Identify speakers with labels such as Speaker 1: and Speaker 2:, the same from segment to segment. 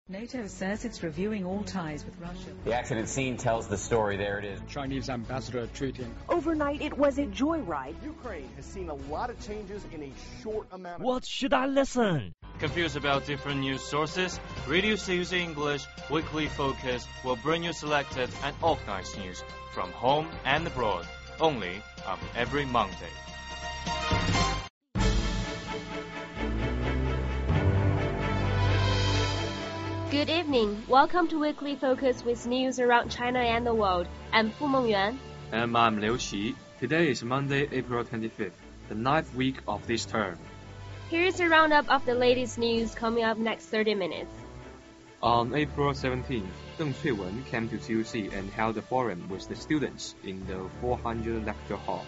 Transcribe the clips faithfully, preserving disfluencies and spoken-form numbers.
Speaker 1: NATO says it's reviewing all ties with Russia.
Speaker 2: The accident scene tells the story. There it is.
Speaker 3: Chinese ambassador treating.
Speaker 4: Overnight, it was a joyride.
Speaker 5: Ukraine has seen a lot of changes in a short amount of...
Speaker 6: What should I listen?
Speaker 7: Confused about different news sources? Radio C U C English Weekly Focus will bring you selected and organized news from home and abroad, only on every Monday.
Speaker 8: Good evening. Welcome to Weekly Focus with news around China and the world. I'm Fu Mengyuan.
Speaker 9: And I'm Liu Qi. Today is Monday, April twenty-fifth, the ninth week of this term.
Speaker 8: Here's a roundup of the latest news coming up next thirty minutes.
Speaker 9: On April seventeenth, Deng Cuiwen came to C U C and held a forum with the students in the four hundred lecture hall.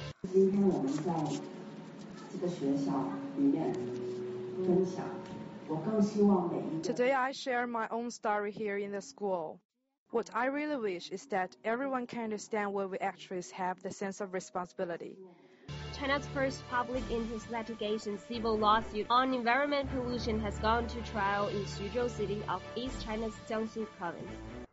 Speaker 10: Today I share my own story here in the school. What I really wish is that everyone can understand why we actors have the sense of responsibility.
Speaker 8: China's first public interest litigation civil lawsuit on environment pollution has gone to trial in Xuzhou City of East China's Jiangsu province.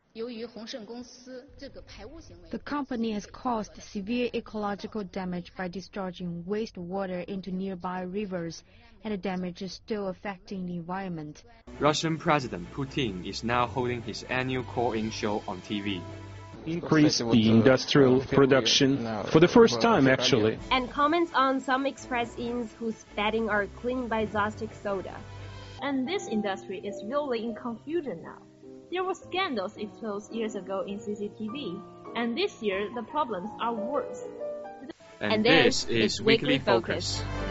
Speaker 11: The company has caused severe ecological damage by discharging wastewater into nearby rivers, and the damage is still affecting the environment.
Speaker 9: Russian President Putin is now holding his annual call-in show on T V.
Speaker 12: Increase the industrial production for the first time, actually.
Speaker 8: And comments on some express-ins whose bedding are cleaned by Zostic soda.
Speaker 13: And this industry is really in confusion now. There were scandals exposed years ago in C C T V, and this year the problems are worse.
Speaker 9: And,
Speaker 8: and
Speaker 9: this,
Speaker 8: this
Speaker 9: is,
Speaker 8: is
Speaker 9: Weekly,
Speaker 8: Weekly
Speaker 9: Focus.
Speaker 8: Focus.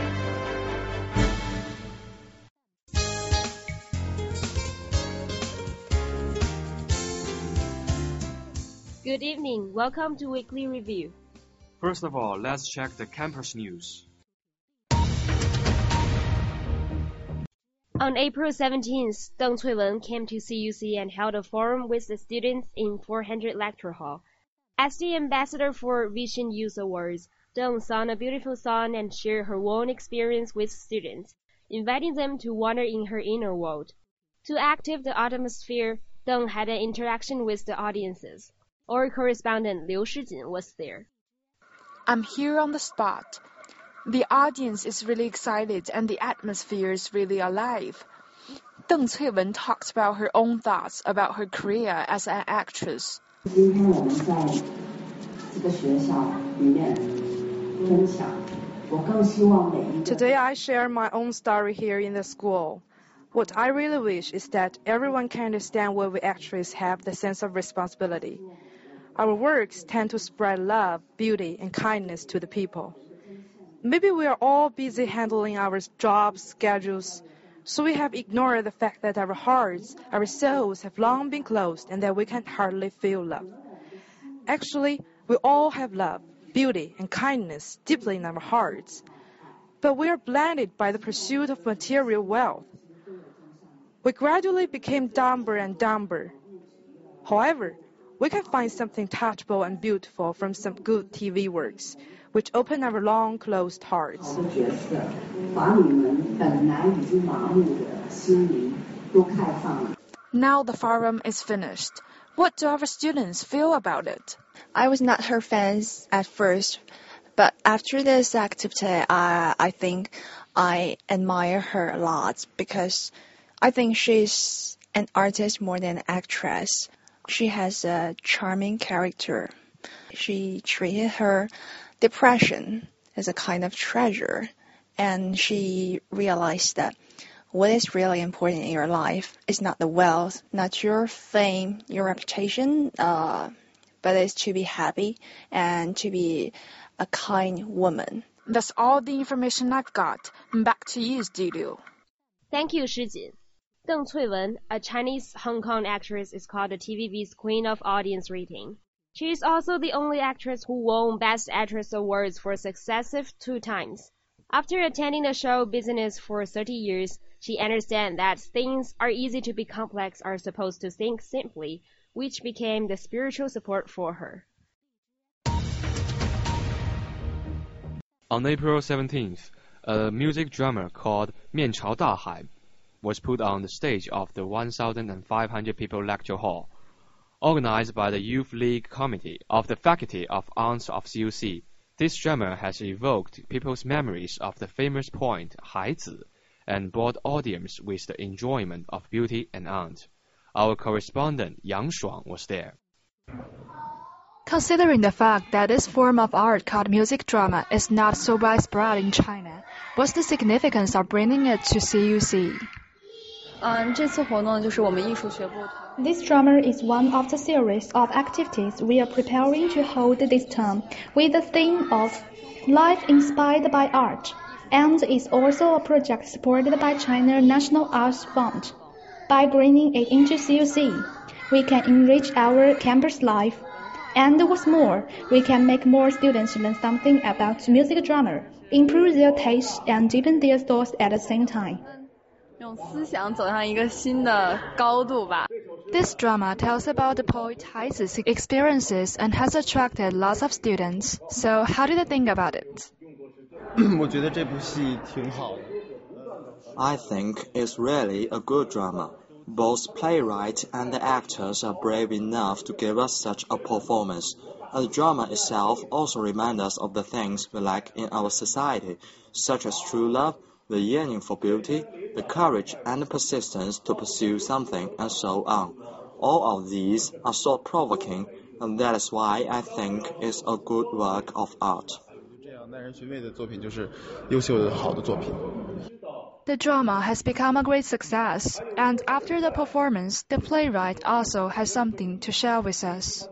Speaker 8: Good evening. Welcome to Weekly Review.
Speaker 9: First of all, let's check the campus news.
Speaker 8: On April seventeenth, Deng Cuiwen came to C U C and held a forum with the students in four hundred Lecture Hall. As the ambassador for Vision Youth Awards, Deng sang a beautiful song and shared her own experience with students, inviting them to wander in her inner world. To activate the atmosphere, Deng had an interaction with the audiences. Our correspondent Liu Shijin was there.
Speaker 14: I'm here on the spot. The audience is really excited and the atmosphere is really alive. Deng Cuiwen talked about her own thoughts about her career as an actress.
Speaker 10: Today I share my own story here in the school. What I really wish is that everyone can understand why we actors have the sense of responsibility. Our works tend to spread love, beauty, and kindness to the people. Maybe we are all busy handling our jobs, schedules, so we have ignored the fact that our hearts, our souls have long been closed and that we can hardly feel love. Actually, we all have love, beauty, and kindness deeply in our hearts, but we are blinded by the pursuit of material wealth. We gradually became dumber and dumber. However, we can find something touchable and beautiful from some good T V works, which open our long closed hearts.
Speaker 14: Now the forum is finished. What do our students feel about it?
Speaker 15: I was not her fans at first, but after this activity, I, I think I admire her a lot because I think she's an artist more than an actress. She has a charming character. She treated her depression as a kind of treasure, and she realized that what is really important in your life is not the wealth, not your fame, your reputation, uh, but it's to be happy and to be a kind woman.
Speaker 14: That's all the information I've got. Back to you, studio.
Speaker 8: Thank you, Shijin. Deng Cuiwen, a Chinese Hong Kong actress, is called the T V B's Queen of Audience Rating. She is also the only actress who won Best Actress awards for successive two times. After attending the show business for thirty years, she understands that things are easy to be complex are supposed to think simply, which became the spiritual support for her.
Speaker 9: On April seventeenth, a music drama called 面朝大海 was put on the stage of the one thousand five hundred people lecture hall. Organized by the Youth League Committee of the Faculty of Arts of C U C, this drama has evoked people's memories of the famous poem Haizi and brought audience with the enjoyment of beauty and art. Our correspondent Yang Shuang was there.
Speaker 14: Considering the fact that this form of art called music drama is not so widespread in China, what's the significance of bringing it to C U C?
Speaker 6: This drama is one of the series of activities we are preparing to hold this term with the theme of Life Inspired by Art, and is also a project supported by China National Arts Fund. By bringing it into C U C, we can enrich our campus life, and what's more, we can make more students learn something about music drama, improve their taste, and deepen their thoughts at the same time.
Speaker 14: This drama tells about the poet Haizi's experiences and has attracted lots of students. So how did you think about it?
Speaker 16: I think it's really a good drama. Both playwright and the actors are brave enough to give us such a performance. And the drama itself also reminds us of the things we lack in our society, such as true love, the yearning for beauty, the courage and the persistence to pursue something, and so on. All of these are thought-provoking, and that is why I think it's a good work of art.
Speaker 14: The drama has become a great success, and after the performance, the playwright also has something to share with us.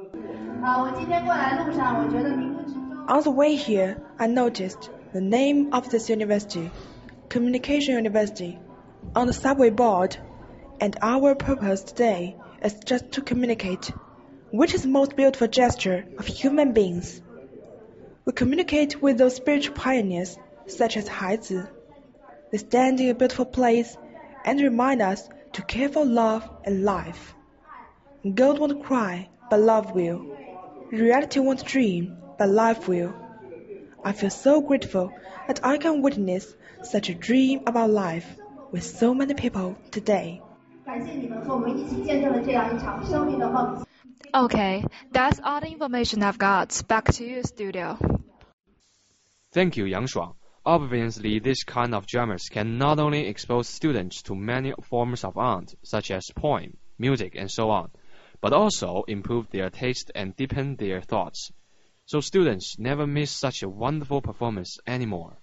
Speaker 17: On the way here, I noticed the name of this university, Communication University, on the subway board, and our purpose today is just to communicate, which is the most beautiful gesture of human beings. We communicate with those spiritual pioneers, such as Haizi. They stand in a beautiful place and remind us to care for love and life. God won't cry, but love will. Reality won't dream, but life will. I feel so grateful that I can witness such a dream about life with so many people today.
Speaker 14: Okay, that's all the information I've got. Back to you, studio.
Speaker 9: Thank you, Yang Shuang. Obviously, this kind of dramas can not only expose students to many forms of art, such as poem, music, and so on, but also improve their taste and deepen their thoughts. So students never miss such a wonderful performance anymore.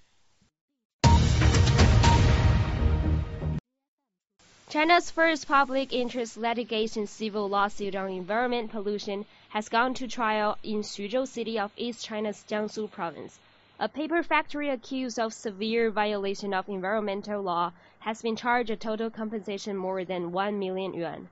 Speaker 8: China's first public interest litigation civil lawsuit on environment pollution has gone to trial in Xuzhou City of East China's Jiangsu province. A paper factory accused of severe violation of environmental law has been charged a total compensation more than one million yuan.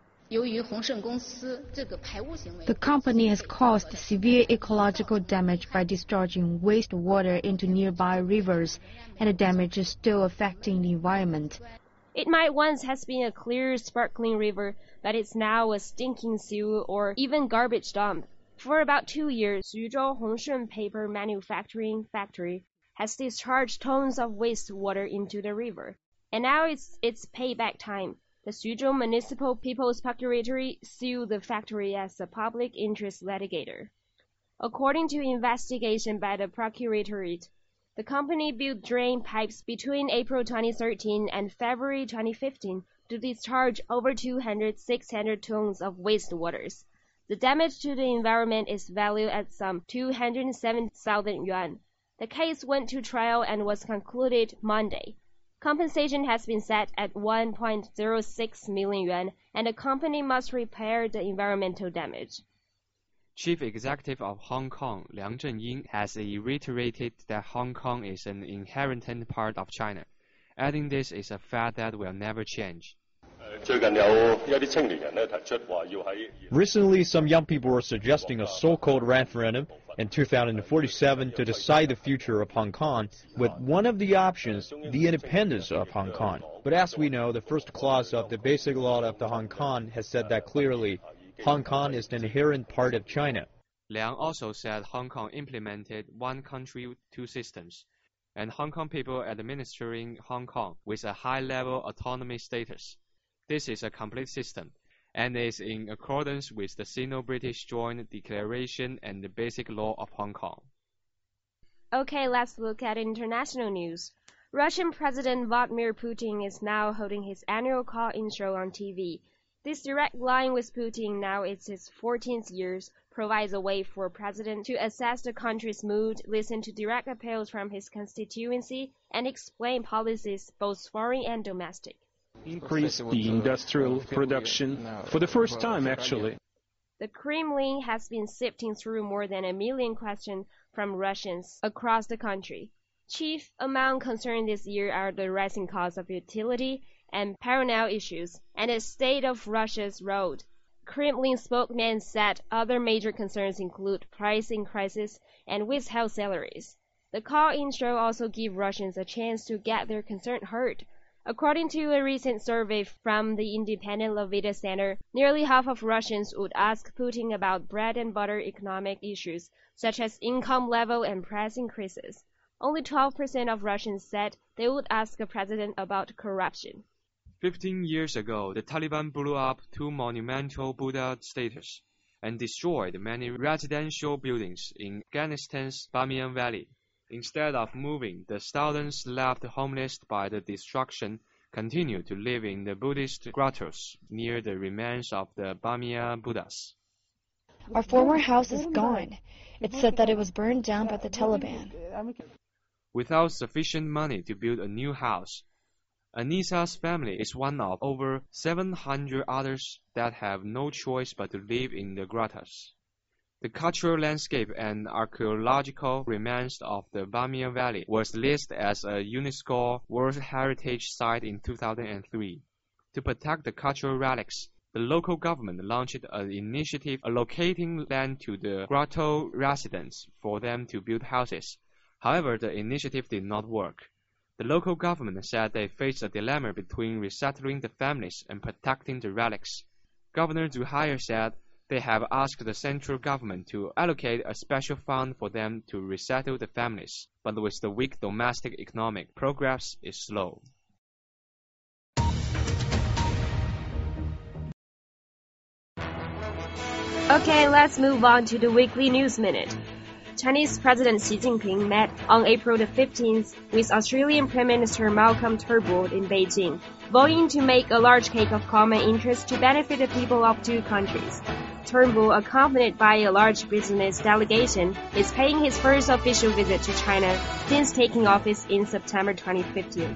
Speaker 11: The company has caused severe ecological damage by discharging wastewater into nearby rivers, and the damage is still affecting the environment.
Speaker 8: It might once have been a clear, sparkling river, but it's now a stinking sewer or even garbage dump. For about two years, Xuzhou Hongshun Paper Manufacturing Factory has discharged tons of wastewater into the river. And now it's its payback time. The Xuzhou Municipal People's Procuratorate sued the factory as a public interest litigator. According to investigation by the Procuratorate, the company built drain pipes between April twenty thirteen and February twenty fifteen to discharge over two hundred to six hundred tons of wastewaters. The damage to the environment is valued at some two hundred seven thousand yuan. The case went to trial and was concluded Monday. Compensation has been set at one point zero six million yuan, and the company must repair the environmental damage.
Speaker 9: Chief Executive of Hong Kong, Liang Zhenying, has reiterated that Hong Kong is an inherent part of China, adding this is a fact that will never change.
Speaker 18: Recently, some young people were suggesting a so-called referendum in two thousand forty-seven to decide the future of Hong Kong, with one of the options the independence of Hong Kong. But as we know, the first clause of the Basic Law of the Hong Kong has said that clearly. Hong Kong is an inherent part of China.
Speaker 9: Liang also said Hong Kong implemented one country, two systems, and Hong Kong people administering Hong Kong with a high-level autonomy status. This is a complete system, and is in accordance with the Sino-British Joint Declaration and the Basic Law of Hong Kong.
Speaker 8: Okay, let's look at international news. Russian President Vladimir Putin is now holding his annual call-in show on T V. This direct line with Putin, now it's his fourteenth year, provides a way for President to assess the country's mood, listen to direct appeals from his constituency, and explain policies both foreign and domestic.
Speaker 12: Increase the industrial production for the first time, actually.
Speaker 8: The Kremlin has been sifting through more than a million questions from Russians across the country. Chief among concerns this year are the rising cost of utility and personnel issues, and the state of Russia's road. Kremlin spokesman said other major concerns include price increases and withheld salaries. The call-in show also gives Russians a chance to get their concern heard. According to a recent survey from the independent Levita Center, nearly half of Russians would ask Putin about bread and butter economic issues, such as income level and price increases. Only twelve percent of Russians said they would ask the president about corruption.
Speaker 9: Fifteen years ago, the Taliban blew up two monumental Buddha statues and destroyed many residential buildings in Afghanistan's Bamiyan Valley. Instead of moving, the thousands left homeless by the destruction continue to live in the Buddhist grottos near the remains of the Bamiyan Buddhas.
Speaker 19: Our former house is gone. It's said that it was burned down by the Taliban.
Speaker 9: Without sufficient money to build a new house, Anisa's family is one of over seven hundred others that have no choice but to live in the grottos. The cultural landscape and archaeological remains of the Bamiyan Valley was listed as a UNESCO World Heritage Site in two thousand three. To protect the cultural relics, the local government launched an initiative allocating land to the grotto residents for them to build houses. However, the initiative did not work. The local government said they faced a dilemma between resettling the families and protecting the relics. Governor Zhu Haier said they have asked the central government to allocate a special fund for them to resettle the families, but with the weak domestic economic, progress is slow.
Speaker 8: Okay, let's move on to the weekly news minute. Chinese President Xi Jinping met on April the fifteenth with Australian Prime Minister Malcolm Turnbull in Beijing, voting to make a large cake of common interest to benefit the people of two countries. Turnbull, accompanied by a large business delegation, is paying his first official visit to China since taking office in September twenty fifteen.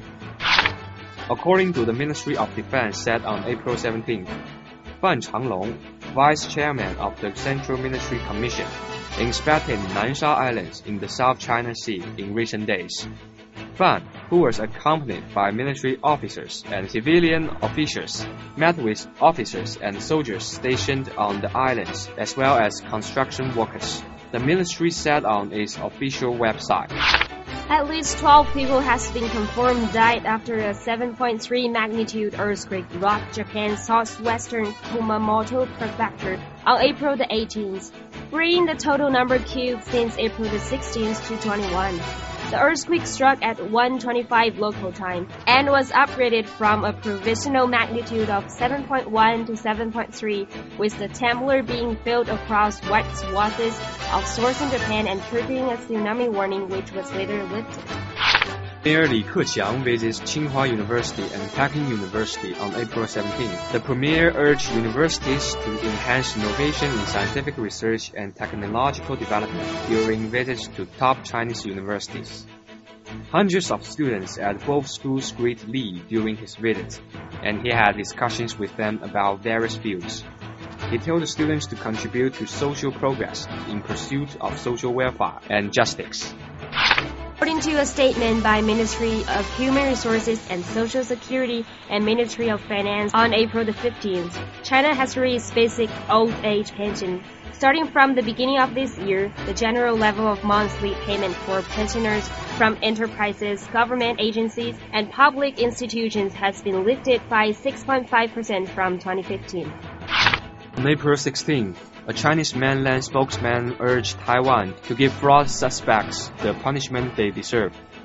Speaker 9: According to the Ministry of Defense said on April seventeenth, Fan Changlong, Vice Chairman of the Central Military Commission, inspected Nansha Islands in the South China Sea in recent days. Fan, who was accompanied by military officers and civilian officials, met with officers and soldiers stationed on the islands, as well as construction workers. The military said on its official website.
Speaker 8: At least twelve people has been confirmed died after a seven point three magnitude earthquake rocked Japan's southwestern Kumamoto prefecture on April the eighteenth, bringing the total number killed since April the sixteenth to twenty-one. The earthquake struck at one twenty-five local time and was upgraded from a provisional magnitude of seven point one to seven point three, with the temblor being felt across wide swaths of southern Japan and triggering a tsunami warning, which was later lifted.
Speaker 9: Mayor Li Keqiang visits Tsinghua University and Peking University on April seventeenth. The premier urged universities to enhance innovation in scientific research and technological development during visits to top Chinese universities. Hundreds of students at both schools greeted Li during his visit, and he had discussions with them about various fields. He told the students to contribute to social progress in pursuit of social welfare and justice.
Speaker 8: According to a statement by Ministry of Human Resources and Social Security and Ministry of Finance on April the fifteenth, China has raised basic old age pension. Starting from the beginning of this year, the general level of monthly payment for pensioners from enterprises, government agencies, and public institutions has been lifted by six point five percent from twenty fifteen.
Speaker 9: On April sixteenth, a Chinese mainland spokesman urged Taiwan to give fraud suspects the punishment they deserve.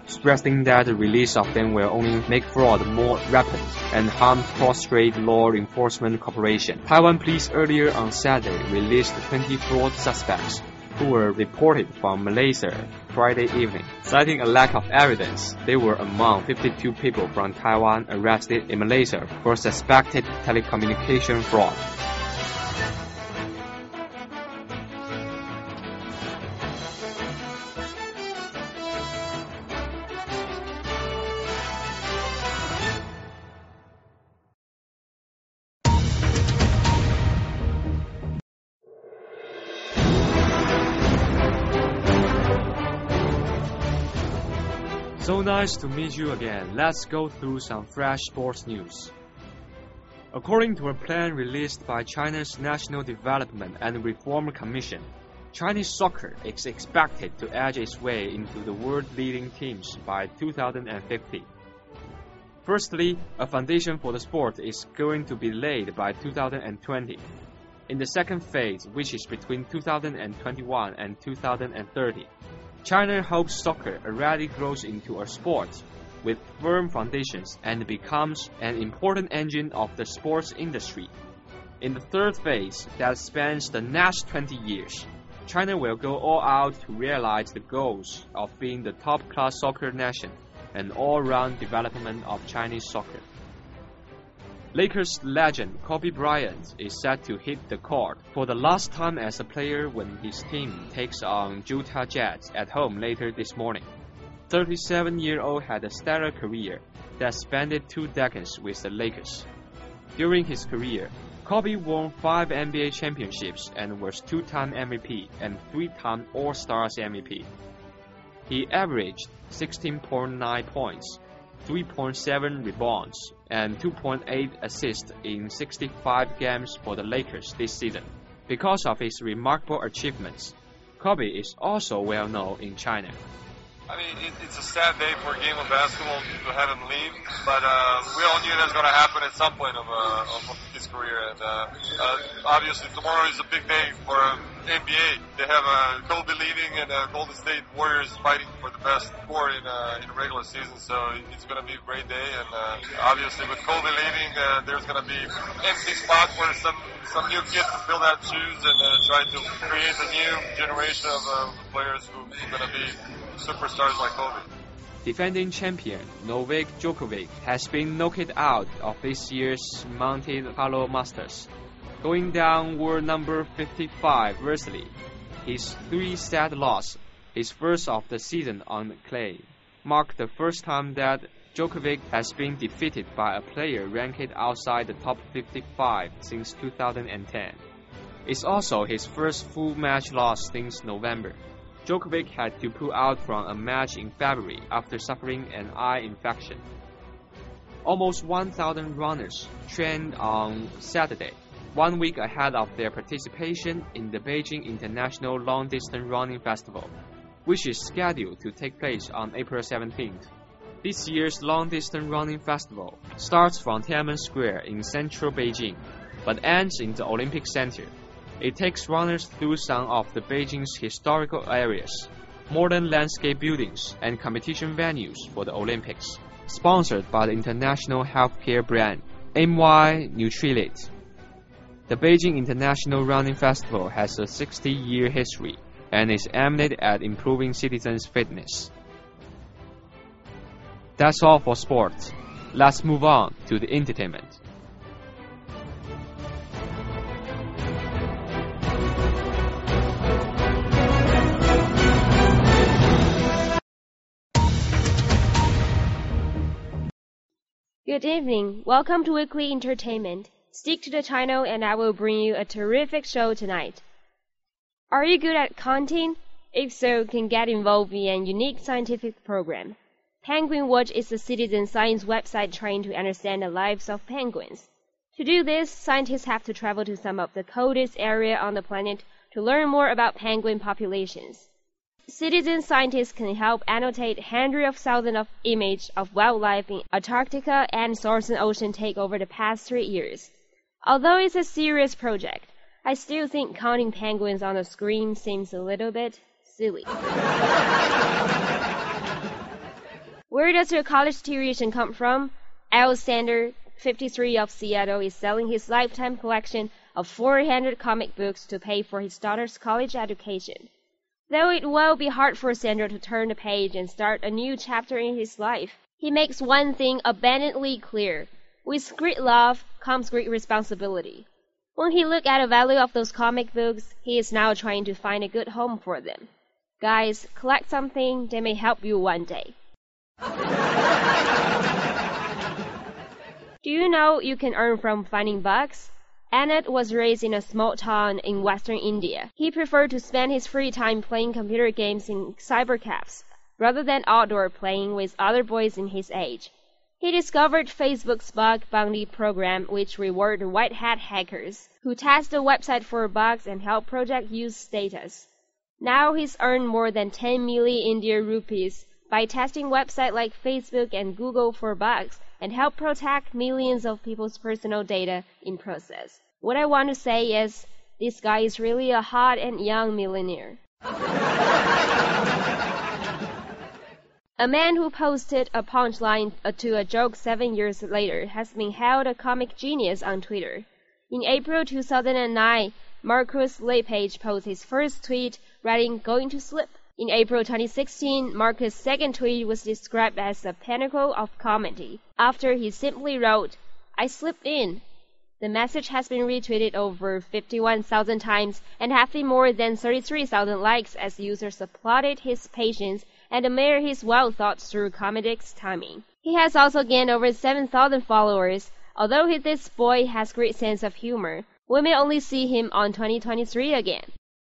Speaker 9: stressing that the release of them will only make fraud more rampant and harm prostrate law enforcement cooperation. Taiwan police earlier on Saturday released twenty fraud suspects who were reported from Malaysia Friday evening. Citing a lack of evidence, they were among fifty-two people from Taiwan arrested in Malaysia for suspected telecommunication fraud. So nice to meet you again. Let's go through some fresh sports news. According to a plan released by China's National Development and Reform Commission, Chinese soccer is expected to edge its way into the world-leading teams by two thousand fifty. Firstly, a foundation for the sport is going to be laid by two thousand twenty. In the second phase, which is between two thousand twenty-one and two thousand thirty, China hopes soccer already grows into a sport with firm foundations and becomes an important engine of the sports industry. In the third phase, that spans the next twenty years, China will go all out to realize the goals of being the top-class soccer nation and all-round development of Chinese soccer. Lakers legend Kobe Bryant is set to hit the court for the last time as a player when his team takes on Utah Jazz at home later this morning. The thirty-seven-year-old had a stellar career that spanned two decades with the Lakers. During his career, Kobe won five N B A championships and was two-time M V P and three-time All-Stars M V P. He averaged sixteen point nine points, three point seven rebounds, and two point eight assists in sixty-five games for the Lakers this season. Because of his remarkable achievements, Kobe is also well known in China.
Speaker 20: I mean, it, it's a sad day for a game of basketball to have him leave, but uh, we all knew that was going to happen at some point of, uh, of his career. And uh, uh, obviously, tomorrow is a big day for um, N B A. They have uh, Kobe leaving and uh, Golden State Warriors fighting for the best score in uh, in the regular season. So it's going to be a great day. And uh, obviously, with Kobe leaving, uh, there's going to be empty spots where some some new kids can fill that shoes and uh, try to create a new generation of uh, players who are going to be superstars like Kobe.
Speaker 9: Defending champion Novak Djokovic has been knocked out of this year's Monte Carlo Masters, going down world number fifty-five virtually. His three-set loss, his first of the season on clay, marked the first time that Djokovic has been defeated by a player ranked outside the top fifty-five since two thousand ten. It's also his first full match loss since November. Djokovic had to pull out from a match in February after suffering an eye infection. Almost one thousand runners trained on Saturday, one week ahead of their participation in the Beijing International Long Distance Running Festival, which is scheduled to take place on April seventeenth. This year's Long Distance Running Festival starts from Tiananmen Square in central Beijing, but ends in the Olympic Center. It takes runners through some of the Beijing's historical areas, modern landscape buildings, and competition venues for the Olympics. Sponsored by the international healthcare brand M Y Nutrilite. The Beijing International Running Festival has a sixty-year history and is aimed at improving citizens' fitness. That's all for sports. Let's move on to the entertainment.
Speaker 8: Good evening. Welcome to Weekly Entertainment. Stick to the channel and I will bring you a terrific show tonight. Are you good at counting? If so, can get involved in a unique scientific program. Penguin Watch is a citizen science website trying to understand the lives of penguins. To do this, scientists have to travel to some of the coldest areas on the planet to learn more about penguin populations. Citizen scientists can help annotate hundreds of thousands of images of wildlife in Antarctica and Southern Ocean take over the past three years. Although it's a serious project, I still think counting penguins on the screen seems a little bit silly. Where does your college tuition come from? Alexander, fifty-three, of Seattle, is selling his lifetime collection of four hundred comic books to pay for his daughter's college education. Though it will be hard for Sandro to turn the page and start a new chapter in his life, he makes one thing abundantly clear. With great love comes great responsibility. When he looked at the value of those comic books, he is now trying to find a good home for them. Guys, collect something that may help you one day. Do you know you can earn from finding bugs? Anand was raised in a small town in western India. He preferred to spend his free time playing computer games in cybercafes, rather than outdoor playing with other boys in his age. He discovered Facebook's bug bounty program, which reward white hat hackers who test the website for bugs and help project use status. Now he's earned more than ten million Indian rupees by testing websites like Facebook and Google for bugs and help protect millions of people's personal data in process. What I want to say is, this guy is really a hot and young millionaire. A man who posted a punchline to a joke seven years later has been hailed a comic genius on Twitter. In April two thousand nine, Marcus Lepage posted his first tweet writing, "Going to slip." In April twenty sixteen, Marcus' second tweet was described as a pinnacle of comedy, after he simply wrote, "I slipped in." The message has been retweeted over fifty-one thousand times and having more than thirty-three thousand likes as users applauded his patience and admire his well thought through comedic timing. He has also gained over seven thousand followers. Although he, this boy has great sense of humor, we may only see him on twenty twenty-three again.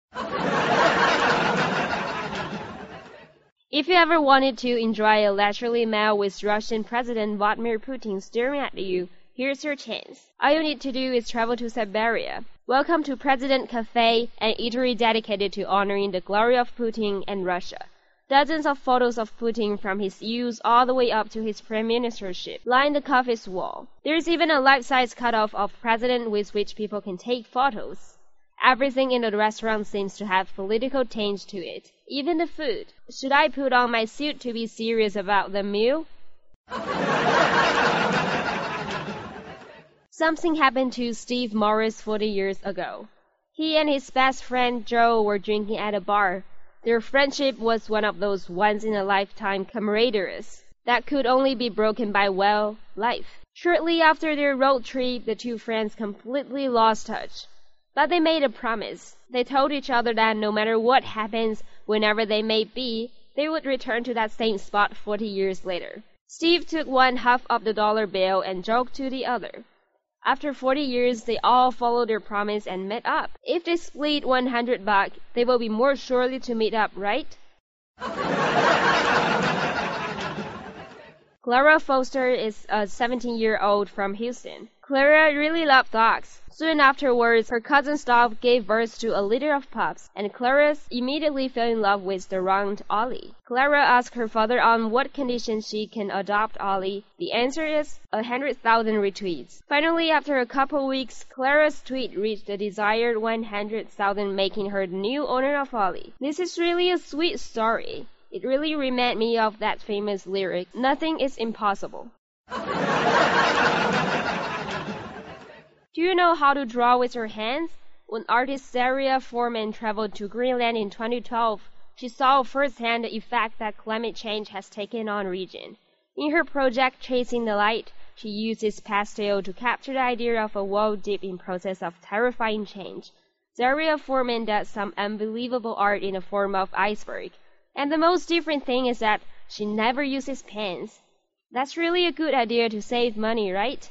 Speaker 8: If you ever wanted to enjoy a leisurely meal with Russian President Vladimir Putin staring at you, here's your chance. All you need to do is travel to Siberia. Welcome to President Cafe, an eatery dedicated to honoring the glory of Putin and Russia. Dozens of photos of Putin from his youth all the way up to his prime ministership line the cafe's wall. There's even a life-size cutoff of president with which people can take photos. Everything in the restaurant seems to have political tinge to it. Even the food. Should I put on my suit to be serious about the meal? Something happened to Steve Morris forty years ago. He and his best friend Joe were drinking at a bar. Their friendship was one of those once-in-a-lifetime camaraderies that could only be broken by, well, life. Shortly after their road trip, the two friends completely lost touch. But they made a promise. They told each other that no matter what happens, whenever they may be, they would return to that same spot forty years later. Steve took one half of the dollar bill and Joe to the other. After forty years, they all followed their promise and met up. If they split one hundred bucks, they will be more surely to meet up, right? Clara Foster is a seventeen-year-old from Houston. Clara really loved dogs. Soon afterwards, her cousin Stav gave birth to a litter of pups, and Clara immediately fell in love with the round Ollie. Clara asked her father on what conditions she can adopt Ollie. The answer is a hundred thousand retweets. Finally, after a couple weeks, Clara's tweet reached the desired one hundred thousand, making her the new owner of Ollie. This is really a sweet story. It really reminded me of that famous lyric, "Nothing is impossible." Do you know how to draw with your hands? When artist Zaria Foreman traveled to Greenland in twenty twelve, she saw firsthand the effect that climate change has taken on the region. In her project Chasing the Light, she uses pastel to capture the idea of a world deep in process of terrifying change. Zaria Foreman does some unbelievable art in the form of iceberg. And the most different thing is that she never uses pens. That's really a good idea to save money, right?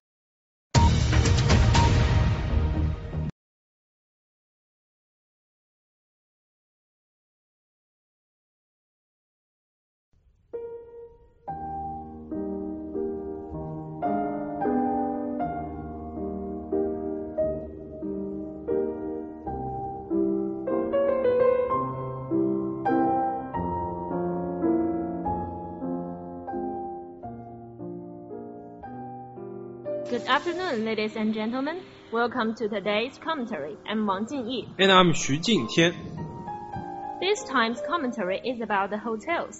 Speaker 13: Good afternoon, ladies and gentlemen. Welcome to today's commentary. I'm Wang Jingyi.
Speaker 12: And I'm Xu Jingtian.
Speaker 13: This time's commentary is about the hotels.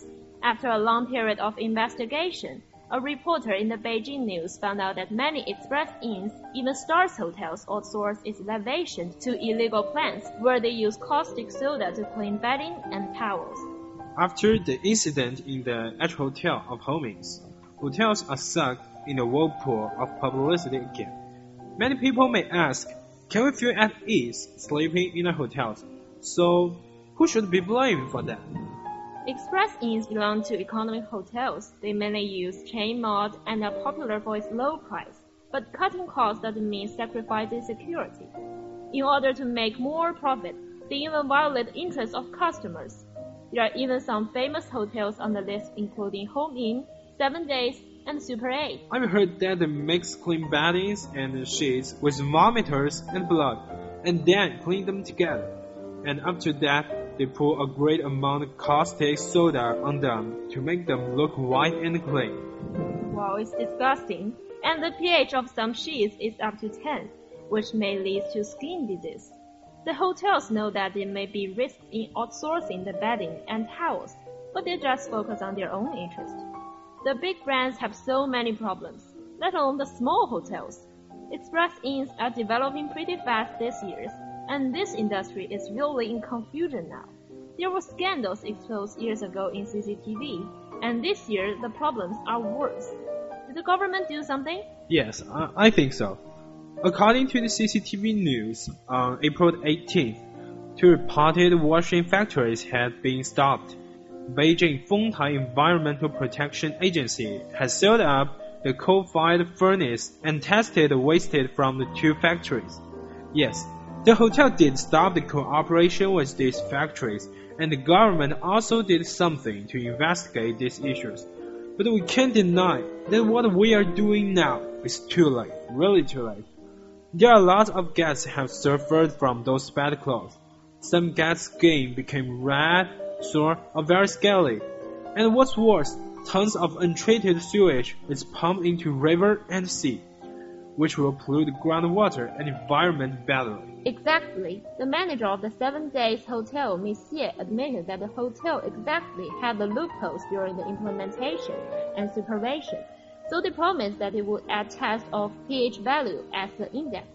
Speaker 13: After a long period of investigation, a reporter in the Beijing News found out that many express inns, even Stars hotels, outsource its lavation to illegal plants where they use caustic soda to clean bedding and towels.
Speaker 21: After the incident in the H Hotel of Homings, hotels are sucked in a whirlpool of publicity again. Many people may ask, can we feel at ease sleeping in a hotel? So, who should be blamed for that?
Speaker 13: Express inns belong to economic hotels. They mainly use chain mode and are popular for its low price. But cutting costs doesn't mean sacrificing security. In order to make more profit, they even violate the interests of customers. There are even some famous hotels on the list, including Home Inn, Seven Days, and Super eight.
Speaker 21: I've heard that they mix clean beddings and sheets with vomiters and blood, and then clean them together. And after that, they pour a great amount of caustic soda on them to make them look white and clean.
Speaker 13: Wow, it's disgusting. And the pH of some sheets is up to ten, which may lead to skin disease. The hotels know that there may be risks in outsourcing the bedding and towels, but they just focus on their own interest. The big brands have so many problems, let alone the small hotels. Express inns are developing pretty fast these years, and this industry is really in confusion now. There were scandals exposed years ago in C C T V, and this year the problems are worse. Did the government do something?
Speaker 21: Yes, I, I think so. According to the C C T V news, on April eighteenth, two reported washing factories had been stopped. Beijing Fengtai Environmental Protection Agency has sealed up the coal-fired furnace and tested the waste from the two factories. Yes, the hotel did stop the cooperation with these factories, and the government also did something to investigate these issues. But we can't deny that what we are doing now is too late, really too late. There are lots of guests have suffered from those bad clothes. Some guests' skin became red, sore, or very scaly. And what's worse, tons of untreated sewage is pumped into river and sea, which will pollute groundwater and environment badly.
Speaker 13: Exactly. The manager of the Seven Days Hotel, Miss Xie, admitted that the hotel exactly had the loopholes during the implementation and supervision, so they promised that it would add tests of pH value as the index.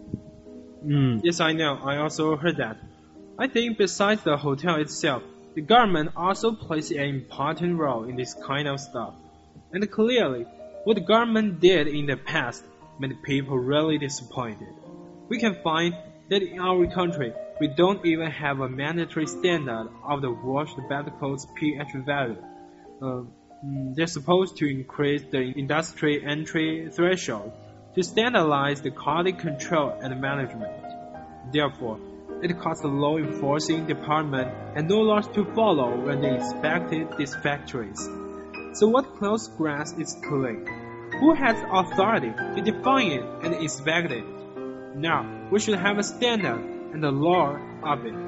Speaker 21: Mm, yes, I know. I also heard that. I think besides the hotel itself, the government also plays an important role in this kind of stuff. And clearly, what the government did in the past made people really disappointed. We can find that in our country, we don't even have a mandatory standard of the washed bedclothes pH value. Uh, they're supposed to increase the industry entry threshold to standardize the quality control and management. Therefore, it costs the law enforcing department and no laws to follow when they inspected these factories. So what clothes grass is clean? Who has authority to define it and inspect it? Now, we should have a standard and a law of it.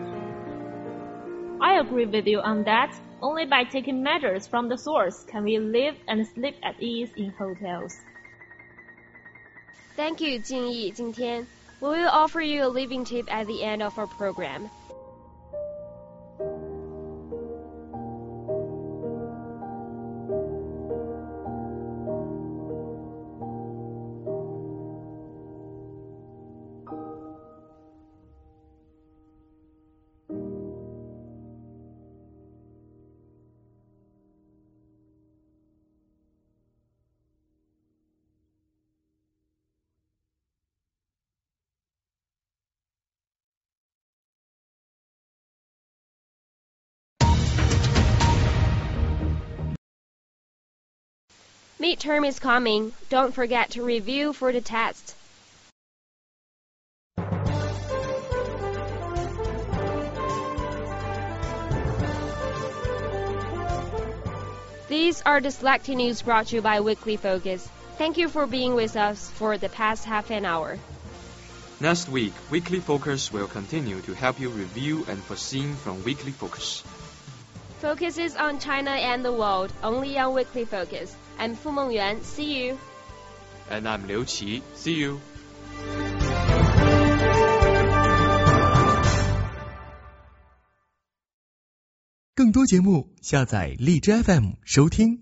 Speaker 13: I agree with you on that. Only by taking measures from the source can we live and sleep at ease in hotels.
Speaker 8: Thank you, Jingyi, 今天 We will offer you a living tip at the end of our program. Midterm is coming. Don't forget to review for the test. These are the selected news brought to you by Weekly Focus. Thank you for being with us for the past half an hour.
Speaker 9: Next week, Weekly Focus will continue to help you review and foresee from Weekly Focus.
Speaker 8: Focuses on China and the world, only on Weekly Focus. I'm Fu Mengyuan. See you.
Speaker 9: And I'm Liu Qi. See you.
Speaker 1: 更多节目，下载荔枝 F M 收听。